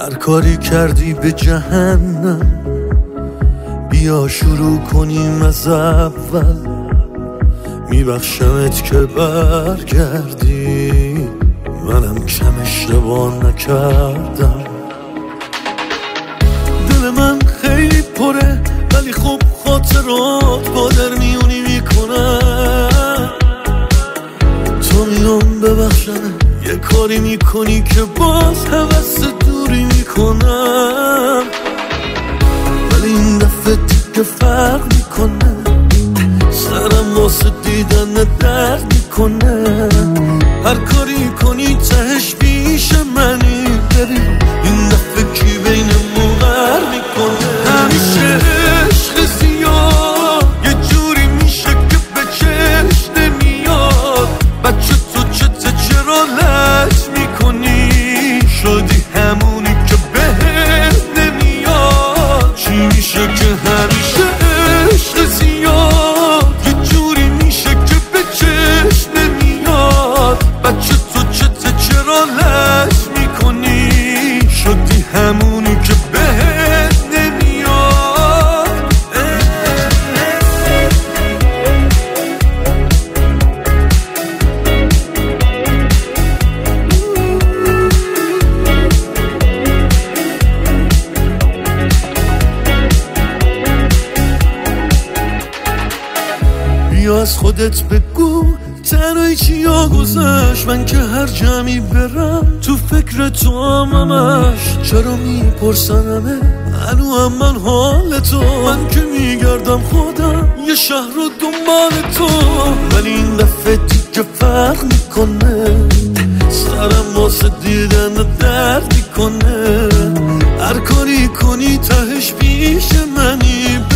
هر کاری کردی به جهنم، بیا شروع کنیم از اول. میبخشمت که برگردی، منم کم اشتباه نکردم. دل من خیلی پره ولی خب خاطرات با در میونی میکنن. تو میام ببخشنه یه کاری میکنی که باز هوس دوری میکنم، ولی این دفعه دیگه فرق میکنه. سرم واسه دیدن درد میکنه. هر کاری کنی تهش پیش منی، ببین این دفعه کی بینمون غر میکنه. همیشه عشق زیاد یه جوری میشه که به چشم نمیاد. بچه تو چرا لج میکنی؟ شدی همونی که بهت نمیاد. چی میشه که همیشه عشق زیاد یه جوری میشه که به چشم نمیاد. بچه تو چرا لج میکنی؟ شدی همونی که بهت نمیاد. بیا از خودت بگو تنهایی چیا گذشت. من که هر جمعی برم تو فکر تو همش. چرا میپرسنمه هنو هم من حال تو؟ من که میگردم خودم یه شهر رو دنبال تو، ولی این دفعه دیگه فرق میکنه. سرم واسه دیدن درد میکنه. هر کاری کنی تهش پیش منی،